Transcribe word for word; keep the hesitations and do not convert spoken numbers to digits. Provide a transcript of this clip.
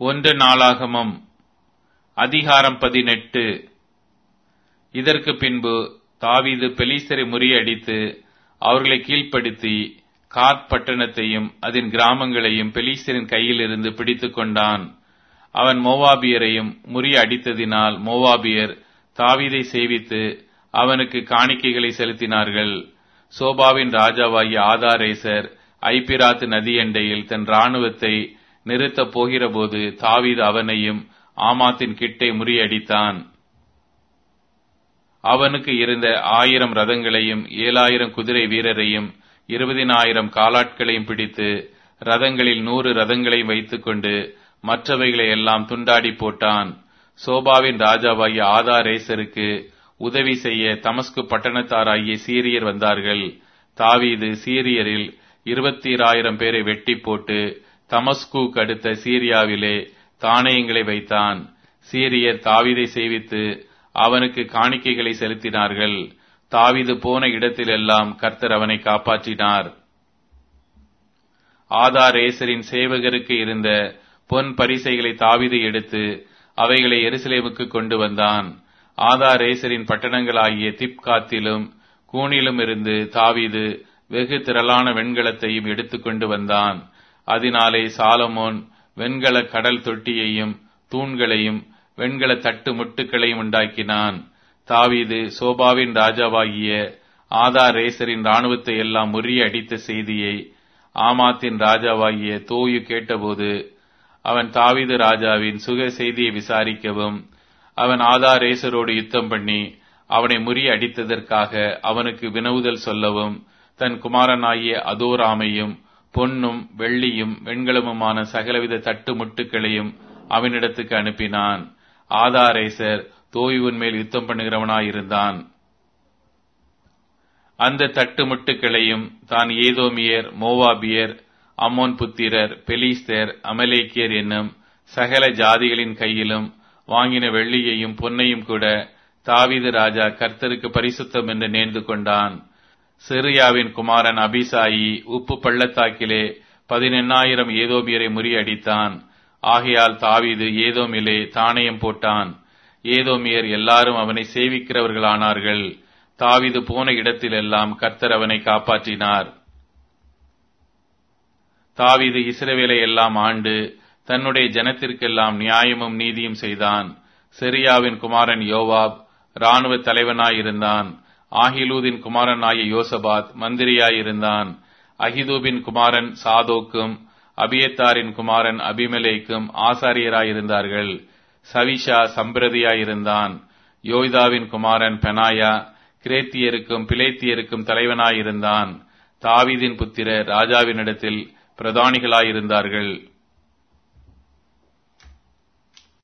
ஒன்று நாளாகமம் அதிகாரம் பதினெட்டு. இதற்கு பின்பு தாவீது பெலிஸ்தரை முறியடித்து அவர்களை கீழ்ப்படுத்தி காத் பட்டணத்தையும் அதன் கிராமங்களையும் பெலிஸ்தரின் கையிலிருந்து பிடித்துக் கொண்டான். அவன் மோவாபியரையும் முறியடித்ததினால் மோவாபியர் தாவீதை சேவித்து அவனுக்கு காணிக்கைகளை செலுத்தினார்கள். சோபாவின் ராஜாவாகிய ஆதாரேசர் ஐபிராத்து நதியண்டையில் தன் இராணுவத்தை நிறுத்தப் போகிறபோது தாவீது அவனையும் ஆமாத்தின் கிட்டே முறியடித்தான். அவனுக்கு இருந்த ஆயிரம் ரதங்களையும் ஏழாயிரம் குதிரை வீரரையும் இருபதினாயிரம் காலாட்களையும் பிடித்து ரதங்களில் நூறு ரதங்களையும் வைத்துக் கொண்டு மற்றவைகளை எல்லாம் துண்டாடி போட்டான். சோபாவின் ராஜாவாகிய ஆதாரேசருக்கு உதவி செய்ய தமஸ்கு பட்டணத்தாராகிய சீரியர் வந்தார்கள். தாவீது சீரியரில் இருபத்தீராயிரம் பேரை வெட்டி போட்டு தமஸ்கு அடுத்த சீரியாவிலே தானியங்களை வைத்தான். சீரியர் தாவீதை சேவித்து அவனுக்கு காணிக்கைகளை செலுத்தினார்கள். தாவீது போன இடத்திலெல்லாம் கர்த்தர் அவனை காப்பாற்றினார். ஆதாரேசரின் சேவகருக்கு இருந்த பொன் பரிசைகளை தாவீது எடுத்து அவைகளை எருசலேமுக்கு கொண்டு வந்தான். ஆதாரேசரின் பட்டணங்களாகிய திப்காத்திலும் கூனிலும் இருந்து தாவீது வெகு திரளான வெண்கலத்தையும் எடுத்துக் கொண்டு வந்தான். அதனாலே சாலமோன் வெண்கல கடல் தொட்டியையும் தூண்களையும் வெண்கல தட்டு முட்டுக்களையும் உண்டாக்கினான். தாவீது சோபாவின் ராஜாவாகிய ஆதாரேசரின் இராணுவத்தை எல்லாம் முறியடித்த செய்தியை ஆமாத்தின் ராஜாவாகிய தோயு கேட்டபோது அவன் தாவீது ராஜாவின் சுக செய்தியை விசாரிக்கவும் அவன் ஆதாரேசரோடு யுத்தம் பண்ணி அவனை முறியடித்ததற்காக அவனுக்கு வினவுதல் சொல்லவும் தன் குமாரனாகிய அதோராமையும் பொன்னும் வெள்ளியும் வெண்கலமுமான சகலவித தட்டு முட்டுக்களையும் அவனிடத்துக்கு அனுப்பினான். ஆதாரேசர் தோயுவின் மேல் யுத்தம் பண்ணுகிறவனாயிருந்தான். அந்த தட்டு முட்டுக்களையும் தான் ஏதோமியர், மோவாபியர், அம்மோன் புத்திரர், பெலிஸ்தர், அமலேக்கியர் என்னும் சகல ஜாதிகளின் கையிலும் வாங்கின வெள்ளியையும் பொன்னையும் கூட தாவீது ராஜா கர்த்தருக்கு பரிசுத்தம் என்று நேர்ந்து கொண்டான். சிரியாவின் குமாரன் அபிசாயி உப்பு பள்ளத்தாக்கிலே பதினெண்ணாயிரம் ஏதோமியரை முறியடித்தான். ஆகையால் தாவீது ஏதோமிலே தானியம் போட்டான். ஏதோமியர் எல்லாரும் அவனை சேவிக்கிறவர்களானார்கள். தாவீது போன இடத்திலெல்லாம் கர்த்தர் அவனை காப்பாற்றினார். தாவீது இஸ்ரவேலை எல்லாம் ஆண்டு தன்னுடைய ஜனத்திற்கெல்லாம் நியாயமும் நீதியும் செய்தான். சிரியாவின் குமாரன் யோவாப் இராணுவ தலைவனாயிருந்தான். ஆகிலூதின் குமாரனாகிய யோசபாத் மந்திரியாயிருந்தான். அகிதூபின் குமாரன் சாதோக்கும் அபியத்தாரின் குமாரன் அபிமெலேக்கும் ஆசாரியராயிருந்தார்கள். சவிஷா சம்பிரதியாயிருந்தான். யோய்தாவின் குமாரன் பெனாயா கிரேத்தியருக்கும் பிலேத்தியருக்கும் தலைவனாயிருந்தான். தாவீதின் புத்திரர் ராஜாவினிடத்தில் பிரதானிகளாயிருந்தார்கள்.